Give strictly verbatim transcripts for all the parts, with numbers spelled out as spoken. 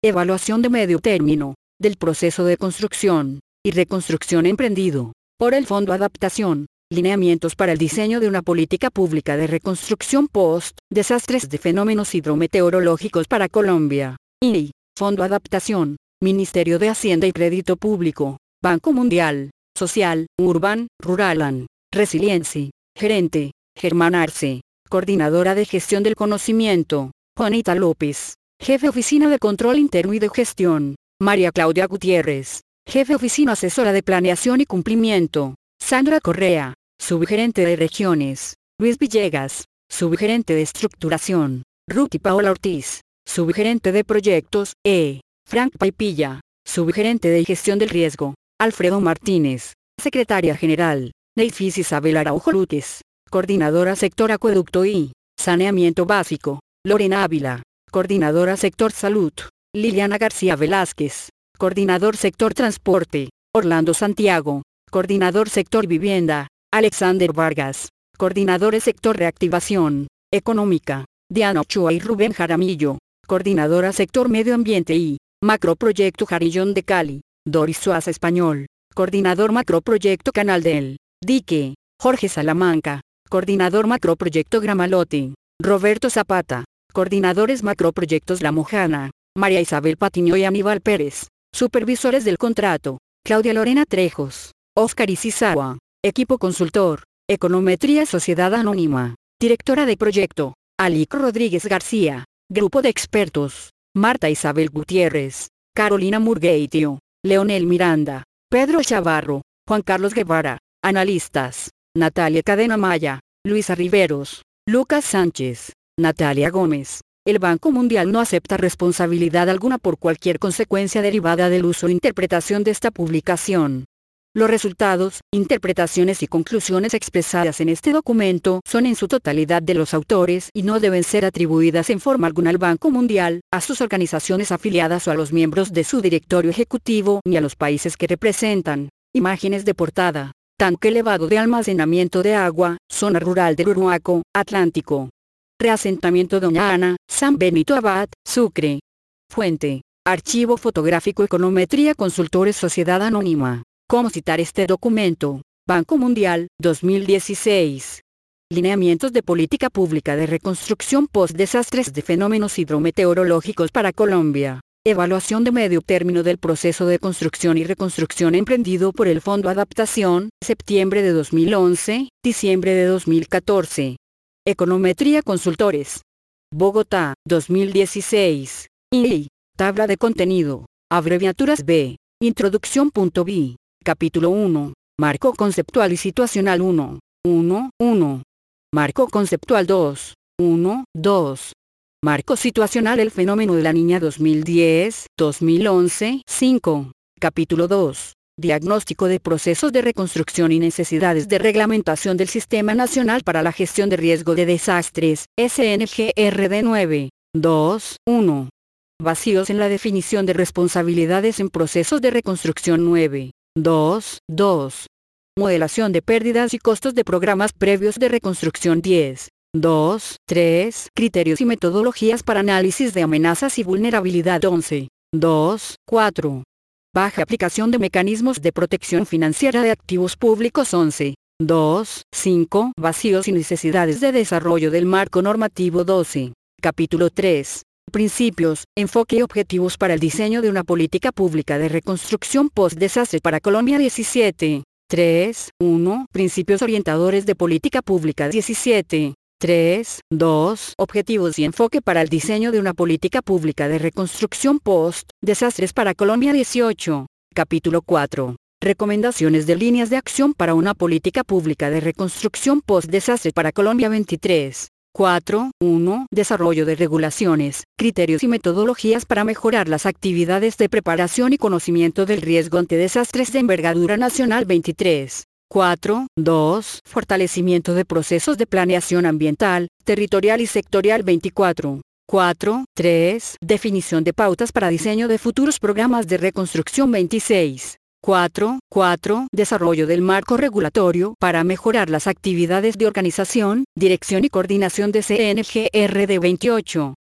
Evaluación de medio término, del proceso de construcción y reconstrucción emprendido por el Fondo Adaptación, lineamientos para el diseño de una política pública de reconstrucción post-desastres de fenómenos hidrometeorológicos para Colombia. I N I, Fondo Adaptación, Ministerio de Hacienda y Crédito Público, Banco Mundial, Social, Urban, Rural and Resiliency, Gerente, Germán Arce, Coordinadora de Gestión del Conocimiento, Juanita López, Jefe Oficina de Control Interno y de Gestión, María Claudia Gutiérrez, Jefe Oficina Asesora de Planeación y Cumplimiento, Sandra Correa, Subgerente de Regiones, Luis Villegas, Subgerente de Estructuración, Ruth y Paola Ortiz, Subgerente de Proyectos, E. Frank Paipilla, Subgerente de Gestión del Riesgo, Alfredo Martínez, Secretaria General, Neifis Isabel Araujo Lutes, Coordinadora Sector Acueducto y Saneamiento Básico, Lorena Ávila, Coordinadora Sector Salud, Liliana García Velázquez, Coordinador Sector Transporte, Orlando Santiago, Coordinador Sector Vivienda, Alexander Vargas, Coordinadores Sector Reactivación Económica, Diana Ochoa y Rubén Jaramillo, Coordinadora Sector Medio Ambiente y Macroproyecto Jarillón de Cali, Doris Suaza Español, Coordinador Macroproyecto Canal del Dique, Jorge Salamanca, Coordinador Macroproyecto Gramalote, Roberto Zapata, Coordinadores Macroproyectos La Mojana, María Isabel Patiño y Aníbal Pérez, Supervisores del Contrato, Claudia Lorena Trejos, Óscar Isizawa, Equipo Consultor, Econometría Sociedad Anónima, Directora de Proyecto, Alico Rodríguez García, Grupo de Expertos, Marta Isabel Gutiérrez, Carolina Murgueitio, Leonel Miranda, Pedro Chavarro, Juan Carlos Guevara, Analistas, Natalia Cadena Maya, Luisa Riveros, Lucas Sánchez, Natalia Gómez. El Banco Mundial no acepta responsabilidad alguna por cualquier consecuencia derivada del uso e interpretación de esta publicación. Los resultados, interpretaciones y conclusiones expresadas en este documento son en su totalidad de los autores y no deben ser atribuidas en forma alguna al Banco Mundial, a sus organizaciones afiliadas o a los miembros de su directorio ejecutivo ni a los países que representan. Imágenes de portada. Tanque elevado de almacenamiento de agua, zona rural del Uruaco, Atlántico. Reasentamiento Doña Ana, San Benito Abad, Sucre. Fuente. Archivo fotográfico Econometría Consultores Sociedad Anónima. ¿Cómo citar este documento? Banco Mundial, dos mil dieciséis. Lineamientos de Política Pública de Reconstrucción Post-Desastres de Fenómenos Hidrometeorológicos para Colombia. Evaluación de medio término del proceso de construcción y reconstrucción emprendido por el Fondo Adaptación, septiembre de dos mil once, diciembre de dos mil catorce. Econometría Consultores. Bogotá, dos mil dieciséis. I N I. Tabla de contenido. Abreviaturas B. Introducción.b. Capítulo uno. Marco conceptual y situacional uno. uno, uno. Marco conceptual dos. uno, dos. Marco situacional el fenómeno de la niña dos mil diez, dos mil once, cinco. Capítulo dos. Diagnóstico de procesos de reconstrucción y necesidades de reglamentación del Sistema Nacional para la Gestión de Riesgo de Desastres, S N G R D nueve, dos, uno. Vacíos en la definición de responsabilidades en procesos de reconstrucción nueve, dos, dos. Modelación de pérdidas y costos de programas previos de reconstrucción diez, dos, tres. Criterios y metodologías para análisis de amenazas y vulnerabilidad once, dos, cuatro. Baja aplicación de mecanismos de protección financiera de activos públicos once, dos, cinco. Vacíos y necesidades de desarrollo del marco normativo doce. Capítulo tres. Principios, enfoque y objetivos para el diseño de una política pública de reconstrucción post-desastre para Colombia diecisiete, tres, uno. Principios orientadores de política pública diecisiete, tres, dos. Objetivos y enfoque para el diseño de una política pública de reconstrucción post-desastres para Colombia dieciocho. Capítulo cuatro. Recomendaciones de líneas de acción para una política pública de reconstrucción post-desastre para Colombia veintitrés. cuatro, uno. Desarrollo de regulaciones, criterios y metodologías para mejorar las actividades de preparación y conocimiento del riesgo ante desastres de envergadura nacional veintitrés. cuatro, dos. Fortalecimiento de procesos de planeación ambiental, territorial y sectorial veinticuatro. cuatro, tres. Definición de pautas para diseño de futuros programas de reconstrucción veintiséis. cuatro, cuatro. Desarrollo del marco regulatorio para mejorar las actividades de organización, dirección y coordinación de C N G R D veintiocho.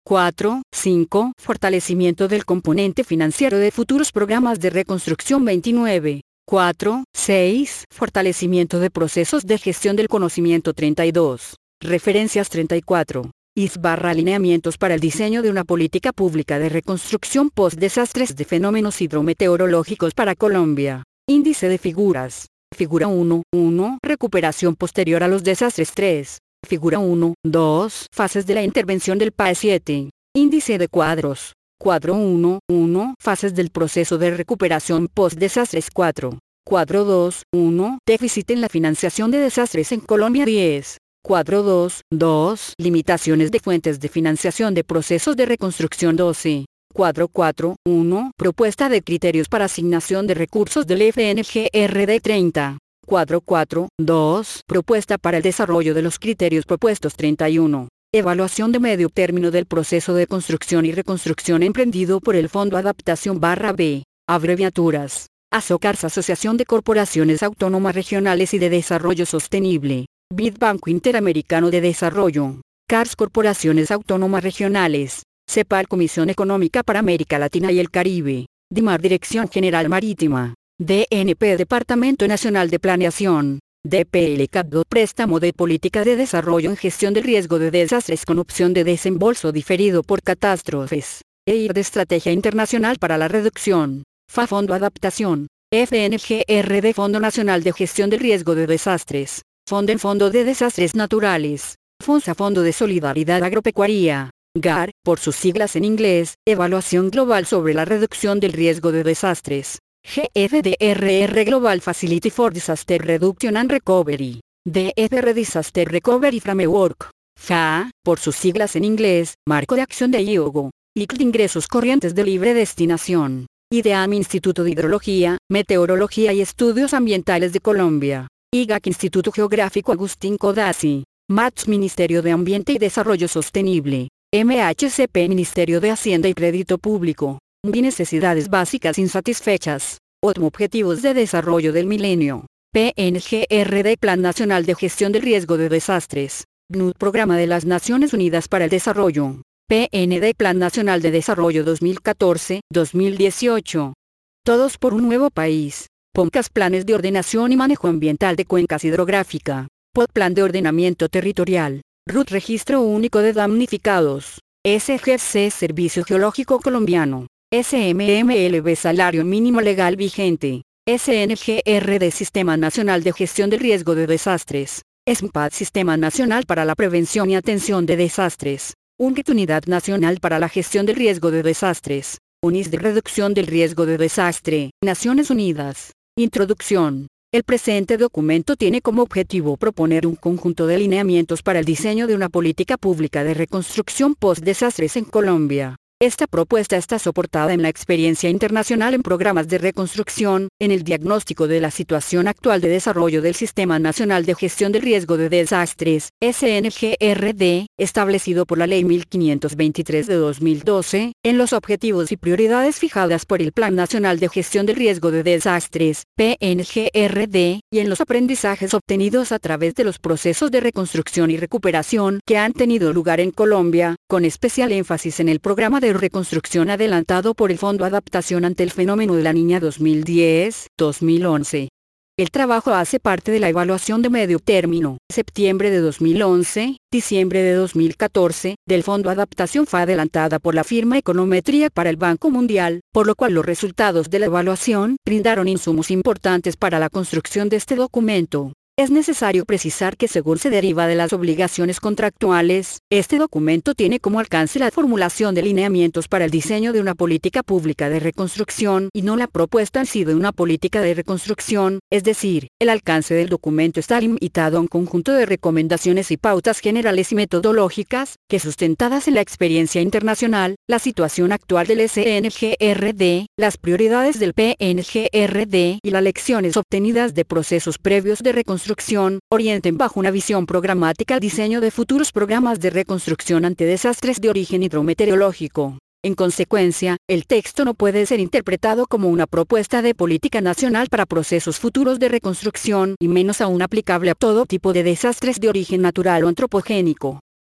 cuatro, cinco. Fortalecimiento del componente financiero de futuros programas de reconstrucción. Veintinueve. cuatro, seis. Fortalecimiento de procesos de gestión del conocimiento. treinta y dos. Referencias. treinta y cuatro. I S barra alineamientos para el diseño de una política pública de reconstrucción post-desastres de fenómenos hidrometeorológicos para Colombia. Índice de figuras. Figura uno, uno. Recuperación posterior a los desastres. tres. Figura uno, dos. Fases de la intervención del P A E. siete. Índice de cuadros. Cuadro uno, uno. Fases del proceso de recuperación post-desastres. cuatro. Cuadro dos, uno. Déficit en la financiación de desastres en Colombia. diez. Cuadro dos, dos. Limitaciones de fuentes de financiación de procesos de reconstrucción. doce. Cuadro cuatro, uno. Propuesta de criterios para asignación de recursos del F N G R D. treinta. Cuadro cuatro, dos. Propuesta para el desarrollo de los criterios propuestos. treinta y uno. Evaluación de medio término del proceso de construcción y reconstrucción emprendido por el Fondo Adaptación barra B. Abreviaturas. ASOCARS, Asociación de Corporaciones Autónomas Regionales y de Desarrollo Sostenible. B I D, Banco Interamericano de Desarrollo. CARS, Corporaciones Autónomas Regionales. CEPAL, Comisión Económica para América Latina y el Caribe. DIMAR, Dirección General Marítima. D N P, Departamento Nacional de Planeación. D P L, C A D, Préstamo de Política de Desarrollo en Gestión del Riesgo de Desastres con opción de desembolso diferido por catástrofes. E I R D, Estrategia Internacional para la Reducción. F A, Fondo Adaptación. F N G R D, Fondo Nacional de Gestión del Riesgo de Desastres. Fonden, Fondo de Desastres Naturales. FONSA, Fondo de Solidaridad Agropecuaria. G A R, por sus siglas en inglés, Evaluación Global sobre la Reducción del Riesgo de Desastres. G F D R R, Global Facility for Disaster Reduction and Recovery. D F R, Disaster Recovery Framework. F A A, por sus siglas en inglés, Marco de Acción de I O G O. I C L, Ingresos Corrientes de Libre Destinación. IDEAM, Instituto de Hidrología, Meteorología y Estudios Ambientales de Colombia. I G A C, Instituto Geográfico Agustín Codazzi. M A T S, Ministerio de Ambiente y Desarrollo Sostenible. M H C P, Ministerio de Hacienda y Crédito Público. M B I, Necesidades Básicas Insatisfechas. O T M, Objetivos de Desarrollo del Milenio. P N G R D, Plan Nacional de Gestión del Riesgo de Desastres. B N U D, Programa de las Naciones Unidas para el Desarrollo. P N D, Plan Nacional de Desarrollo dos mil catorce a dos mil dieciocho. Todos por un nuevo país. POMCAS, Planes de Ordenación y Manejo Ambiental de Cuencas Hidrográfica. P O D, Plan de Ordenamiento Territorial. R U T, Registro Único de Damnificados. S G C, Servicio Geológico Colombiano. S M M L B, Salario Mínimo Legal Vigente. S N G R D, Sistema Nacional de Gestión del Riesgo de Desastres. S M P A D, Sistema Nacional para la Prevención y Atención de Desastres. U N G T, Unidad Nacional para la Gestión del Riesgo de Desastres. U N I S D, Reducción del Riesgo de Desastre. Naciones Unidas. Introducción. El presente documento tiene como objetivo proponer un conjunto de lineamientos para el diseño de una política pública de reconstrucción post-desastres en Colombia. Esta propuesta está soportada en la experiencia internacional en programas de reconstrucción, en el diagnóstico de la situación actual de desarrollo del Sistema Nacional de Gestión del Riesgo de Desastres, S N G R D, establecido por la Ley mil quinientos veintitrés de dos mil doce, en los objetivos y prioridades fijadas por el Plan Nacional de Gestión del Riesgo de Desastres, P N G R D, y en los aprendizajes obtenidos a través de los procesos de reconstrucción y recuperación que han tenido lugar en Colombia, con especial énfasis en el programa de reconstrucción adelantado por el Fondo Adaptación ante el Fenómeno de la Niña dos mil diez a dos mil once. El trabajo hace parte de la evaluación de medio término, septiembre de dos mil once, diciembre de dos mil catorce, del Fondo Adaptación F A adelantada por la firma Econometría para el Banco Mundial, por lo cual los resultados de la evaluación brindaron insumos importantes para la construcción de este documento. Es necesario precisar que según se deriva de las obligaciones contractuales, este documento tiene como alcance la formulación de lineamientos para el diseño de una política pública de reconstrucción y no la propuesta en sí de una política de reconstrucción, es decir, el alcance del documento está limitado a un conjunto de recomendaciones y pautas generales y metodológicas, que sustentadas en la experiencia internacional, la situación actual del S N G R D, las prioridades del P N G R D y las lecciones obtenidas de procesos previos de reconstrucción, orienten bajo una visión programática el diseño de futuros programas de reconstrucción ante desastres de origen hidrometeorológico. En consecuencia, el texto no puede ser interpretado como una propuesta de política nacional para procesos futuros de reconstrucción y menos aún aplicable a todo tipo de desastres de origen natural o antropogénico.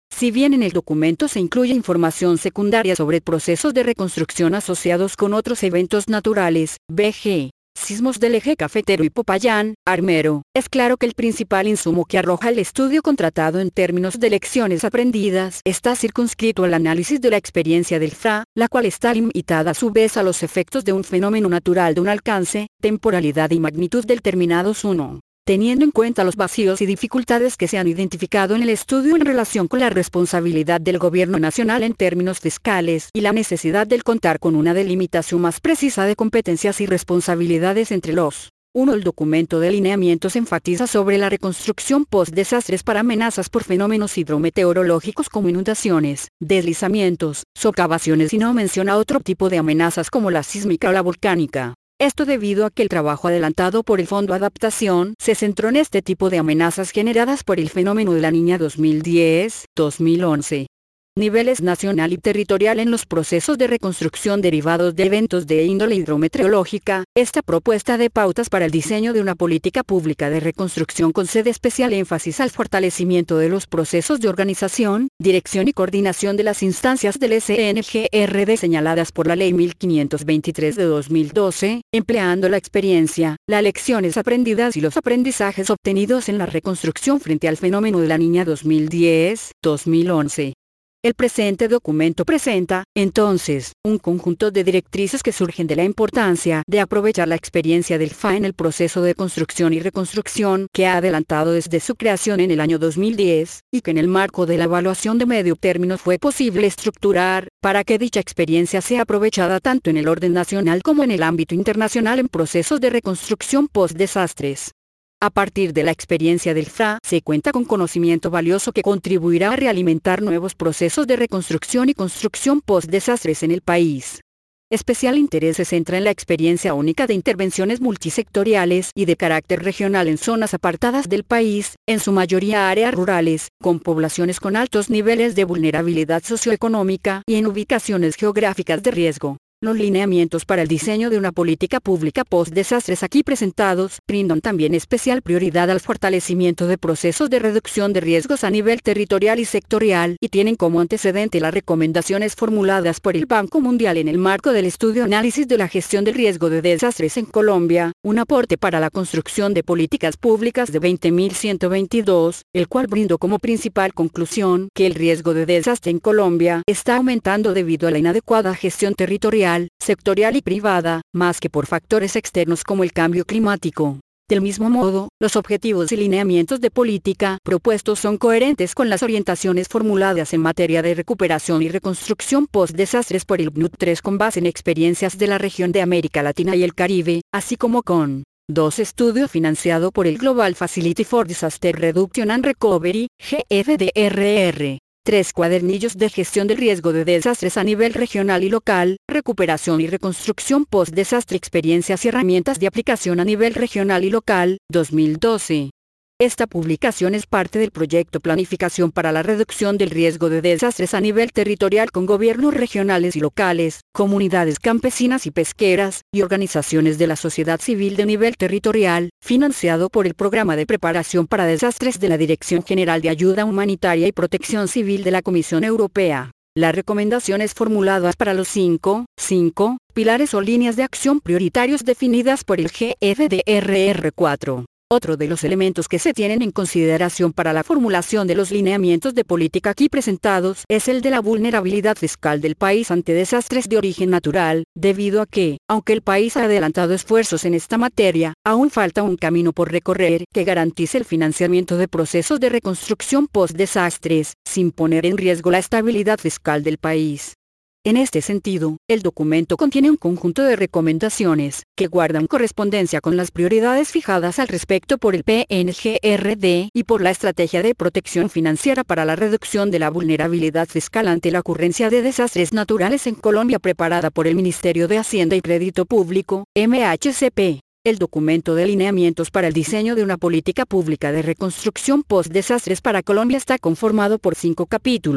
Si bien en el documento se incluye información secundaria sobre procesos de reconstrucción asociados con otros eventos naturales, por ejemplo, sismos del eje cafetero y Popayán, Armero, es claro que el principal insumo que arroja el estudio contratado en términos de lecciones aprendidas está circunscrito al análisis de la experiencia del F R A, la cual está limitada a su vez a los efectos de un fenómeno natural de un alcance, temporalidad y magnitud determinados. uno. Teniendo en cuenta los vacíos y dificultades que se han identificado en el estudio en relación con la responsabilidad del gobierno nacional en términos fiscales y la necesidad de contar con una delimitación más precisa de competencias y responsabilidades entre los uno. El documento de lineamientos enfatiza sobre la reconstrucción post-desastres para amenazas por fenómenos hidrometeorológicos como inundaciones, deslizamientos, socavaciones y no menciona otro tipo de amenazas como la sísmica o la volcánica. Esto debido a que el trabajo adelantado por el Fondo Adaptación se centró en este tipo de amenazas generadas por el fenómeno de la Niña dos mil diez a dos mil once. Niveles nacional y territorial en los procesos de reconstrucción derivados de eventos de índole hidrometeorológica. Esta propuesta de pautas para el diseño de una política pública de reconstrucción concede especial énfasis al fortalecimiento de los procesos de organización, dirección y coordinación de las instancias del S N G R D señaladas por la Ley mil quinientos veintitrés de dos mil doce, empleando la experiencia, las lecciones aprendidas y los aprendizajes obtenidos en la reconstrucción frente al fenómeno de la Niña dos mil diez a dos mil once. El presente documento presenta, entonces, un conjunto de directrices que surgen de la importancia de aprovechar la experiencia del F A en el proceso de construcción y reconstrucción que ha adelantado desde su creación en el año dos mil diez, y que en el marco de la evaluación de medio término fue posible estructurar, para que dicha experiencia sea aprovechada tanto en el orden nacional como en el ámbito internacional en procesos de reconstrucción post-desastres. A partir de la experiencia del F R A, se cuenta con conocimiento valioso que contribuirá a realimentar nuevos procesos de reconstrucción y construcción post-desastres en el país. Especial interés se centra en la experiencia única de intervenciones multisectoriales y de carácter regional en zonas apartadas del país, en su mayoría áreas rurales, con poblaciones con altos niveles de vulnerabilidad socioeconómica y en ubicaciones geográficas de riesgo. Los lineamientos para el diseño de una política pública post-desastres aquí presentados brindan también especial prioridad al fortalecimiento de procesos de reducción de riesgos a nivel territorial y sectorial y tienen como antecedente las recomendaciones formuladas por el Banco Mundial en el marco del estudio Análisis de la gestión del riesgo de desastres en Colombia, un aporte para la construcción de políticas públicas de veinte mil ciento veintidós, el cual brindó como principal conclusión que el riesgo de desastre en Colombia está aumentando debido a la inadecuada gestión territorial, sectorial y privada, más que por factores externos como el cambio climático. Del mismo modo, los objetivos y lineamientos de política propuestos son coherentes con las orientaciones formuladas en materia de recuperación y reconstrucción post-desastres por el B N U D tres con base en experiencias de la región de América Latina y el Caribe, así como con dos Estudio financiado por el Global Facility for Disaster Reduction and Recovery, G F D R R. tres Cuadernillos de gestión del riesgo de desastres a nivel regional y local, recuperación y reconstrucción post-desastre, experiencias y herramientas de aplicación a nivel regional y local, dos mil doce. Esta publicación es parte del proyecto Planificación para la Reducción del Riesgo de Desastres a nivel territorial con gobiernos regionales y locales, comunidades campesinas y pesqueras, y organizaciones de la sociedad civil de nivel territorial, financiado por el Programa de Preparación para Desastres de la Dirección General de Ayuda Humanitaria y Protección Civil de la Comisión Europea. Las recomendaciones formuladas para los cinco, cinco, pilares o líneas de acción prioritarios definidas por el G F D R R cuatro. Otro de los elementos que se tienen en consideración para la formulación de los lineamientos de política aquí presentados es el de la vulnerabilidad fiscal del país ante desastres de origen natural, debido a que, aunque el país ha adelantado esfuerzos en esta materia, aún falta un camino por recorrer que garantice el financiamiento de procesos de reconstrucción post-desastres, sin poner en riesgo la estabilidad fiscal del país. En este sentido, el documento contiene un conjunto de recomendaciones, que guardan correspondencia con las prioridades fijadas al respecto por el P N G R D y por la Estrategia de Protección Financiera para la Reducción de la Vulnerabilidad Fiscal ante la ocurrencia de desastres naturales en Colombia, preparada por el Ministerio de Hacienda y Crédito Público, M H C P. El documento de lineamientos para el diseño de una política pública de reconstrucción post-desastres para Colombia está conformado por cinco capítulos.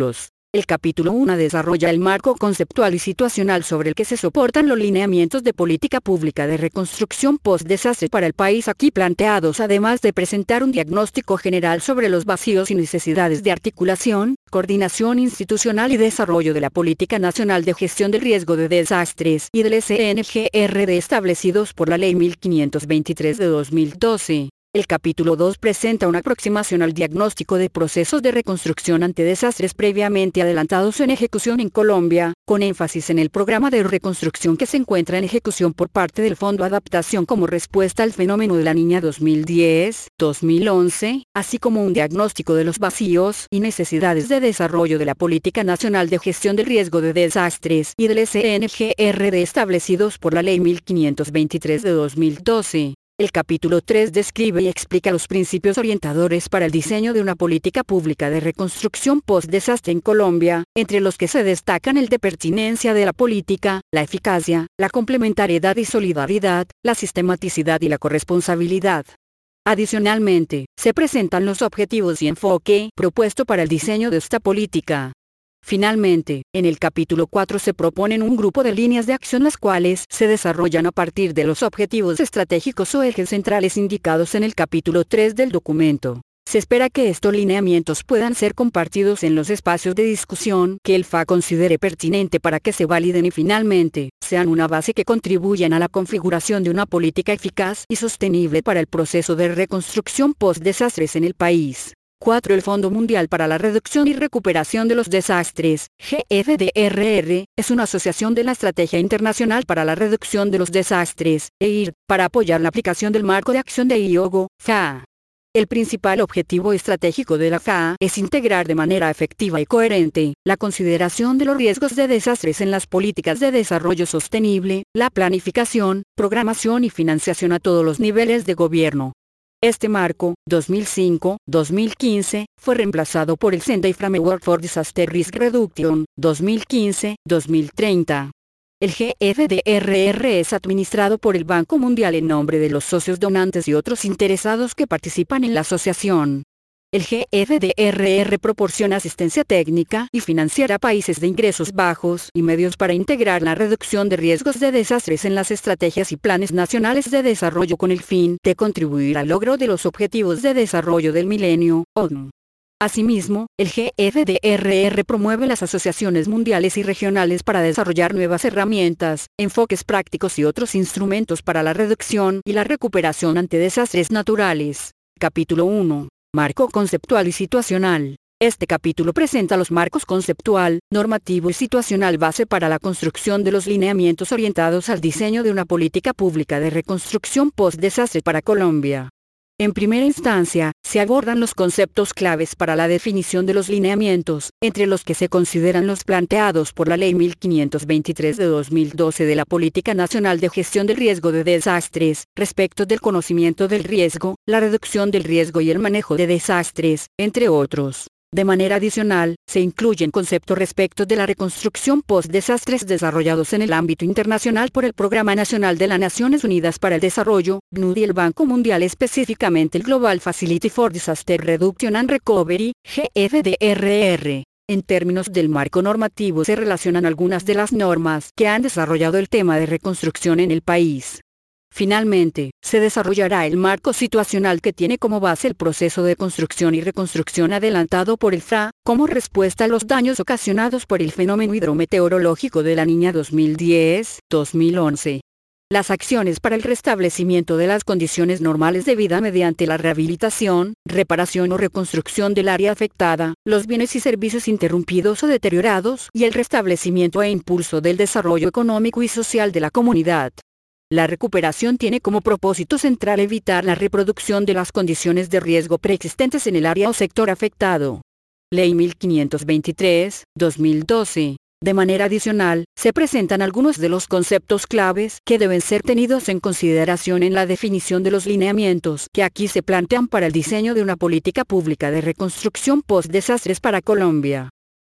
El capítulo uno desarrolla el marco conceptual y situacional sobre el que se soportan los lineamientos de política pública de reconstrucción post-desastre para el país aquí planteados, además de presentar un diagnóstico general sobre los vacíos y necesidades de articulación, coordinación institucional y desarrollo de la Política Nacional de Gestión del Riesgo de Desastres y del S N G R D establecidos por la Ley mil quinientos veintitrés de dos mil doce. El capítulo dos presenta una aproximación al diagnóstico de procesos de reconstrucción ante desastres previamente adelantados en ejecución en Colombia, con énfasis en el programa de reconstrucción que se encuentra en ejecución por parte del Fondo Adaptación como respuesta al fenómeno de la Niña dos mil diez a dos mil once, así como un diagnóstico de los vacíos y necesidades de desarrollo de la Política Nacional de Gestión del Riesgo de Desastres y del S N G R D establecidos por la Ley mil quinientos veintitrés de dos mil doce. El capítulo tres describe y explica los principios orientadores para el diseño de una política pública de reconstrucción post-desastre en Colombia, entre los que se destacan el de pertinencia de la política, la eficacia, la complementariedad y solidaridad, la sistematicidad y la corresponsabilidad. Adicionalmente, se presentan los objetivos y enfoque propuesto para el diseño de esta política. Finalmente, en el capítulo cuatro se proponen un grupo de líneas de acción las cuales se desarrollan a partir de los objetivos estratégicos o ejes centrales indicados en el capítulo tres del documento. Se espera que estos lineamientos puedan ser compartidos en los espacios de discusión que el F A considere pertinente para que se validen y finalmente, sean una base que contribuyan a la configuración de una política eficaz y sostenible para el proceso de reconstrucción post-desastres en el país. cuatro. El Fondo Mundial para la Reducción y Recuperación de los Desastres, G F D R R, es una asociación de la Estrategia Internacional para la Reducción de los Desastres, E I R, para apoyar la aplicación del Marco de Acción de I O G O, F A. El principal objetivo estratégico de la F A es integrar de manera efectiva y coherente la consideración de los riesgos de desastres en las políticas de desarrollo sostenible, la planificación, programación y financiación a todos los niveles de gobierno. Este marco, dos mil cinco a dos mil quince, fue reemplazado por el Sendai Framework for Disaster Risk Reduction, dos mil quince a dos mil treinta. El G F D R R es administrado por el Banco Mundial en nombre de los socios donantes y otros interesados que participan en la asociación. El G F D R R proporciona asistencia técnica y financiera a países de ingresos bajos y medios para integrar la reducción de riesgos de desastres en las estrategias y planes nacionales de desarrollo con el fin de contribuir al logro de los Objetivos de Desarrollo del Milenio, O N U. Asimismo, el G F D R R promueve las asociaciones mundiales y regionales para desarrollar nuevas herramientas, enfoques prácticos y otros instrumentos para la reducción y la recuperación ante desastres naturales. Capítulo uno. Marco conceptual y situacional. Este capítulo presenta los marcos conceptual, normativo y situacional base para la construcción de los lineamientos orientados al diseño de una política pública de reconstrucción post-desastre para Colombia. En primera instancia, se abordan los conceptos claves para la definición de los lineamientos, entre los que se consideran los planteados por la Ley mil quinientos veintitrés de dos mil doce de la Política Nacional de Gestión del Riesgo de Desastres, respecto del conocimiento del riesgo, la reducción del riesgo y el manejo de desastres, entre otros. De manera adicional, se incluyen conceptos respecto de la reconstrucción post-desastres desarrollados en el ámbito internacional por el Programa Nacional de las Naciones Unidas para el Desarrollo, G N U D, y el Banco Mundial, específicamente el Global Facility for Disaster Reduction and Recovery, G F D R R. En términos del marco normativo se relacionan algunas de las normas que han desarrollado el tema de reconstrucción en el país. Finalmente, se desarrollará el marco situacional que tiene como base el proceso de construcción y reconstrucción adelantado por el F A, como respuesta a los daños ocasionados por el fenómeno hidrometeorológico de la Niña dos mil diez a dos mil once. Las acciones para el restablecimiento de las condiciones normales de vida mediante la rehabilitación, reparación o reconstrucción del área afectada, los bienes y servicios interrumpidos o deteriorados y el restablecimiento e impulso del desarrollo económico y social de la comunidad. La recuperación tiene como propósito central evitar la reproducción de las condiciones de riesgo preexistentes en el área o sector afectado. Ley mil quinientos veintitrés, dos mil doce. De manera adicional, se presentan algunos de los conceptos claves que deben ser tenidos en consideración en la definición de los lineamientos que aquí se plantean para el diseño de una política pública de reconstrucción post-desastres para Colombia.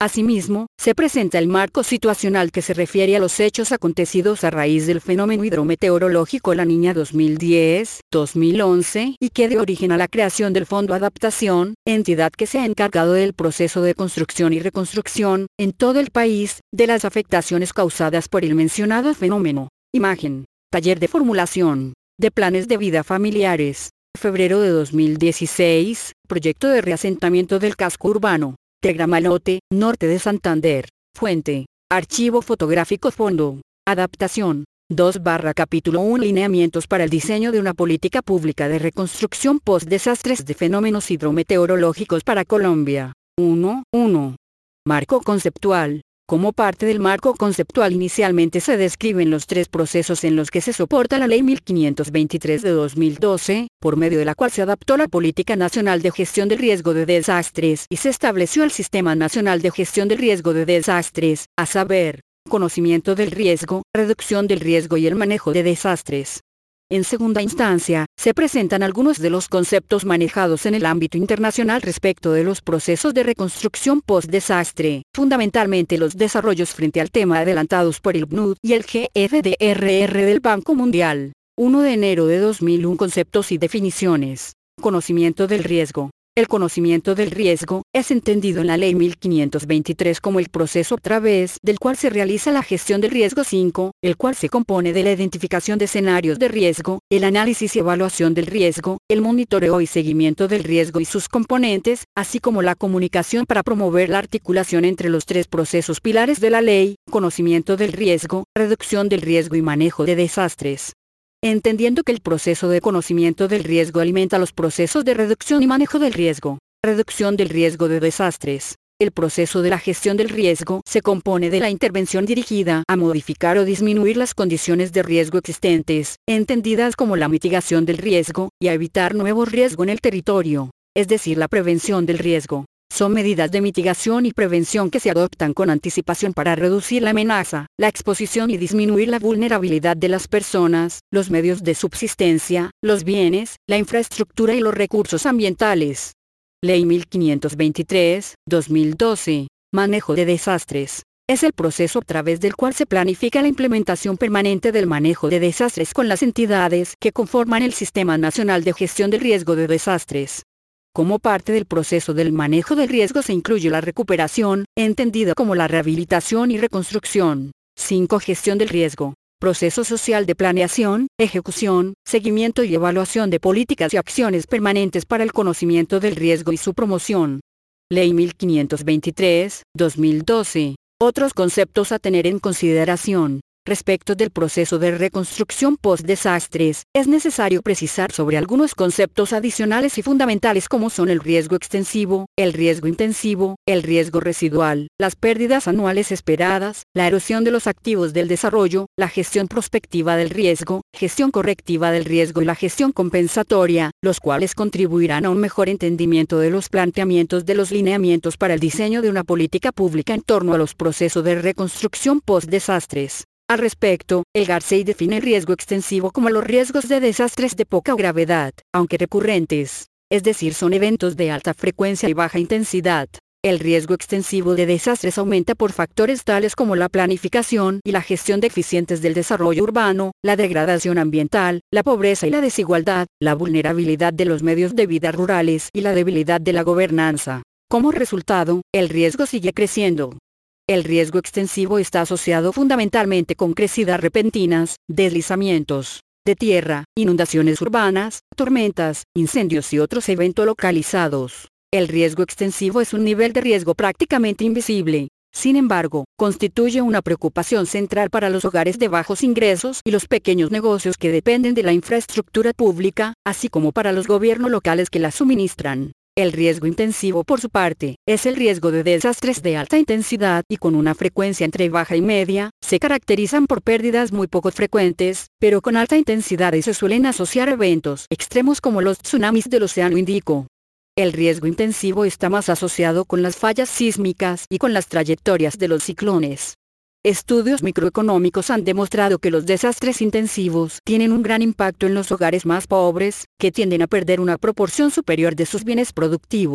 Asimismo, se presenta el marco situacional que se refiere a los hechos acontecidos a raíz del fenómeno hidrometeorológico La Niña dos mil diez a dos mil once y que dio origen a la creación del Fondo Adaptación, entidad que se ha encargado del proceso de construcción y reconstrucción, en todo el país, de las afectaciones causadas por el mencionado fenómeno. Imagen. Taller de formulación de planes de vida familiares. Febrero de dos mil dieciséis, proyecto de reasentamiento del casco urbano. Tegramalote, norte de Santander. Fuente. Archivo fotográfico Fondo. Adaptación. dos barra capítulo uno Lineamientos para el diseño de una política pública de reconstrucción post-desastres de fenómenos hidrometeorológicos para Colombia. uno. uno. Marco conceptual. Como parte del marco conceptual inicialmente se describen los tres procesos en los que se soporta la Ley mil quinientos veintitrés de dos mil doce, por medio de la cual se adaptó la Política Nacional de Gestión del Riesgo de Desastres y se estableció el Sistema Nacional de Gestión del Riesgo de Desastres, a saber, conocimiento del riesgo, reducción del riesgo y el manejo de desastres. En segunda instancia, se presentan algunos de los conceptos manejados en el ámbito internacional respecto de los procesos de reconstrucción post-desastre, fundamentalmente los desarrollos frente al tema adelantados por el B N U D y el G F D R R del Banco Mundial. uno de enero de dos mil uno Conceptos y definiciones. Conocimiento del riesgo. El conocimiento del riesgo es entendido en la Ley mil quinientos veintitrés como el proceso a través del cual se realiza la gestión del riesgo cinco, el cual se compone de la identificación de escenarios de riesgo, el análisis y evaluación del riesgo, el monitoreo y seguimiento del riesgo y sus componentes, así como la comunicación para promover la articulación entre los tres procesos pilares de la ley: conocimiento del riesgo, reducción del riesgo y manejo de desastres. Entendiendo que el proceso de conocimiento del riesgo alimenta los procesos de reducción y manejo del riesgo. Reducción del riesgo de desastres. El proceso de la gestión del riesgo se compone de la intervención dirigida a modificar o disminuir las condiciones de riesgo existentes, entendidas como la mitigación del riesgo, y a evitar nuevos riesgos en el territorio, es decir, la prevención del riesgo. Son medidas de mitigación y prevención que se adoptan con anticipación para reducir la amenaza, la exposición y disminuir la vulnerabilidad de las personas, los medios de subsistencia, los bienes, la infraestructura y los recursos ambientales. Ley mil quinientos veintitrés, dos mil doce. Manejo de desastres. Es el proceso a través del cual se planifica la implementación permanente del manejo de desastres con las entidades que conforman el Sistema Nacional de Gestión del Riesgo de Desastres. Como parte del proceso del manejo del riesgo se incluye la recuperación, entendida como la rehabilitación y reconstrucción. cinco. Gestión del riesgo. Proceso social de planeación, ejecución, seguimiento y evaluación de políticas y acciones permanentes para el conocimiento del riesgo y su promoción. Ley mil quinientos veintitrés, dos mil doce. Otros conceptos a tener en consideración. Respecto del proceso de reconstrucción post-desastres, es necesario precisar sobre algunos conceptos adicionales y fundamentales como son el riesgo extensivo, el riesgo intensivo, el riesgo residual, las pérdidas anuales esperadas, la erosión de los activos del desarrollo, la gestión prospectiva del riesgo, gestión correctiva del riesgo y la gestión compensatoria, los cuales contribuirán a un mejor entendimiento de los planteamientos de los lineamientos para el diseño de una política pública en torno a los procesos de reconstrucción post-desastres. Al respecto, el Garcey define el riesgo extensivo como los riesgos de desastres de poca gravedad, aunque recurrentes, es decir, son eventos de alta frecuencia y baja intensidad. El riesgo extensivo de desastres aumenta por factores tales como la planificación y la gestión deficientes del desarrollo urbano, la degradación ambiental, la pobreza y la desigualdad, la vulnerabilidad de los medios de vida rurales y la debilidad de la gobernanza. Como resultado, el riesgo sigue creciendo. El riesgo extensivo está asociado fundamentalmente con crecidas repentinas, deslizamientos de tierra, inundaciones urbanas, tormentas, incendios y otros eventos localizados. El riesgo extensivo es un nivel de riesgo prácticamente invisible. Sin embargo, constituye una preocupación central para los hogares de bajos ingresos y los pequeños negocios que dependen de la infraestructura pública, así como para los gobiernos locales que la suministran. El riesgo intensivo, por su parte, es el riesgo de desastres de alta intensidad y con una frecuencia entre baja y media, se caracterizan por pérdidas muy poco frecuentes, pero con alta intensidad y se suelen asociar a eventos extremos como los tsunamis del Océano Índico. El riesgo intensivo está más asociado con las fallas sísmicas y con las trayectorias de los ciclones. Estudios microeconómicos han demostrado que los desastres intensivos tienen un gran impacto en los hogares más pobres, que tienden a perder una proporción superior de sus bienes productivos.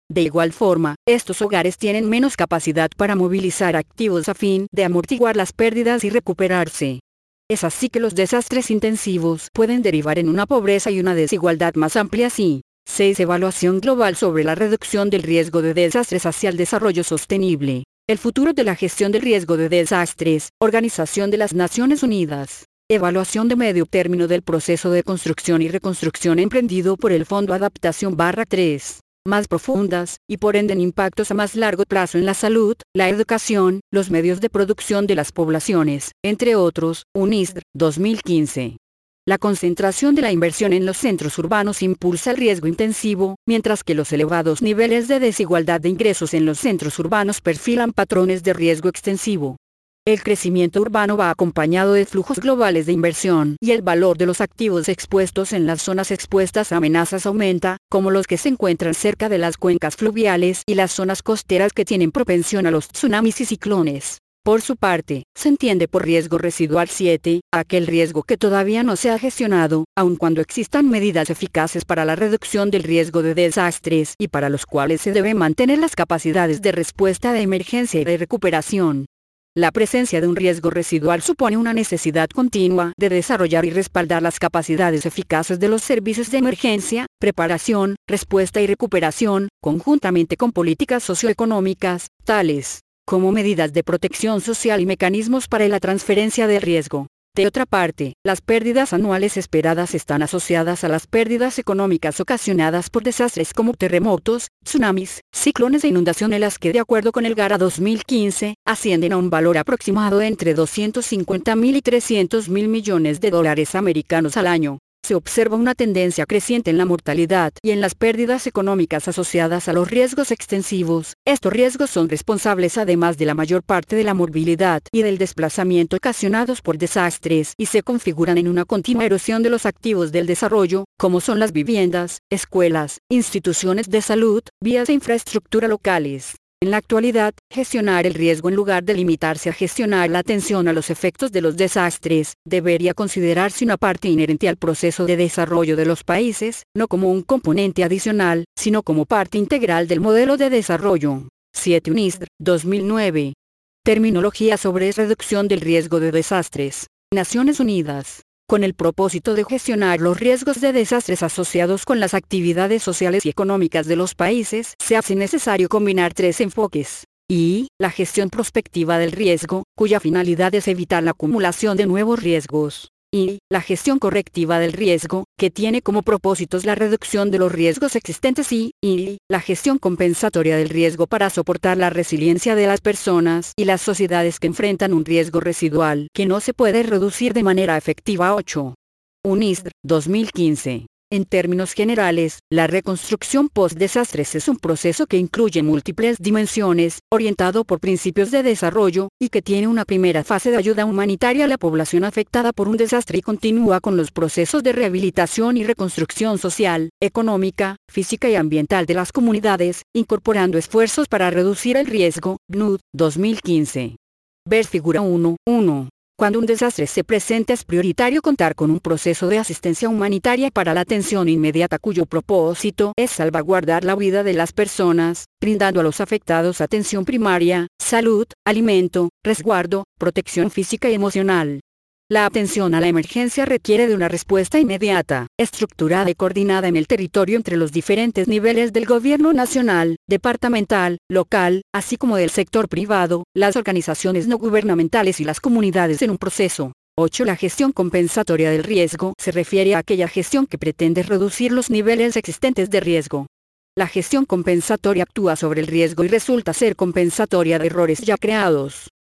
De igual forma, estos hogares tienen menos capacidad para movilizar activos a fin de amortiguar las pérdidas y recuperarse. Es así que los desastres intensivos pueden derivar en una pobreza y una desigualdad más amplia. Sí. seis Evaluación global sobre la reducción del riesgo de desastres hacia el desarrollo sostenible. El futuro de la gestión del riesgo de desastres. Organización de las Naciones Unidas. Evaluación de medio término del proceso de construcción y reconstrucción emprendido por el Fondo Adaptación barra tres. Más profundas, y por ende en impactos a más largo plazo en la salud, la educación, los medios de producción de las poblaciones, entre otros, UNISDR, dos mil quince. La concentración de la inversión en los centros urbanos impulsa el riesgo intensivo, mientras que los elevados niveles de desigualdad de ingresos en los centros urbanos perfilan patrones de riesgo extensivo. El crecimiento urbano va acompañado de flujos globales de inversión y el valor de los activos expuestos en las zonas expuestas a amenazas aumenta, como los que se encuentran cerca de las cuencas fluviales y las zonas costeras que tienen propensión a los tsunamis y ciclones. Por su parte, se entiende por riesgo residual siete, aquel riesgo que todavía no se ha gestionado, aun cuando existan medidas eficaces para la reducción del riesgo de desastres y para los cuales se deben mantener las capacidades de respuesta de emergencia y de recuperación. La presencia de un riesgo residual supone una necesidad continua de desarrollar y respaldar las capacidades eficaces de los servicios de emergencia, preparación, respuesta y recuperación, conjuntamente con políticas socioeconómicas, tales como medidas de protección social y mecanismos para la transferencia de riesgo. De otra parte, las pérdidas anuales esperadas están asociadas a las pérdidas económicas ocasionadas por desastres como terremotos, tsunamis, ciclones e inundaciones, las que de acuerdo con el GARA dos mil quince, ascienden a un valor aproximado entre doscientos cincuenta mil y trescientos mil millones de dólares americanos al año. Se observa una tendencia creciente en la mortalidad y en las pérdidas económicas asociadas a los riesgos extensivos. Estos riesgos son responsables además de la mayor parte de la morbilidad y del desplazamiento ocasionados por desastres y se configuran en una continua erosión de los activos del desarrollo, como son las viviendas, escuelas, instituciones de salud, vías e infraestructura locales. En la actualidad, gestionar el riesgo en lugar de limitarse a gestionar la atención a los efectos de los desastres, debería considerarse una parte inherente al proceso de desarrollo de los países, no como un componente adicional, sino como parte integral del modelo de desarrollo. siete UNISDR, dos mil nueve. Terminología sobre reducción del riesgo de desastres. Naciones Unidas. Con el propósito de gestionar los riesgos de desastres asociados con las actividades sociales y económicas de los países, se hace necesario combinar tres enfoques. Y, la gestión prospectiva del riesgo, cuya finalidad es evitar la acumulación de nuevos riesgos. Y, la gestión correctiva del riesgo, que tiene como propósitos la reducción de los riesgos existentes y, y, la gestión compensatoria del riesgo para soportar la resiliencia de las personas y las sociedades que enfrentan un riesgo residual que no se puede reducir de manera efectiva. ocho. UNISDR, dos mil quince. En términos generales, la reconstrucción post-desastres es un proceso que incluye múltiples dimensiones, orientado por principios de desarrollo, y que tiene una primera fase de ayuda humanitaria a la población afectada por un desastre y continúa con los procesos de rehabilitación y reconstrucción social, económica, física y ambiental de las comunidades, incorporando esfuerzos para reducir el riesgo. B N U D, dos mil quince. Ver figura uno punto uno. Cuando un desastre se presenta es prioritario contar con un proceso de asistencia humanitaria para la atención inmediata cuyo propósito es salvaguardar la vida de las personas, brindando a los afectados atención primaria, salud, alimento, resguardo, protección física y emocional. La atención a la emergencia requiere de una respuesta inmediata, estructurada y coordinada en el territorio entre los diferentes niveles del gobierno nacional, departamental, local, así como del sector privado, las organizaciones no gubernamentales y las comunidades en un proceso. ocho. La gestión compensatoria del riesgo se refiere a aquella gestión que pretende reducir los niveles existentes de riesgo. La gestión compensatoria actúa sobre el riesgo y resulta ser compensatoria de errores ya creados.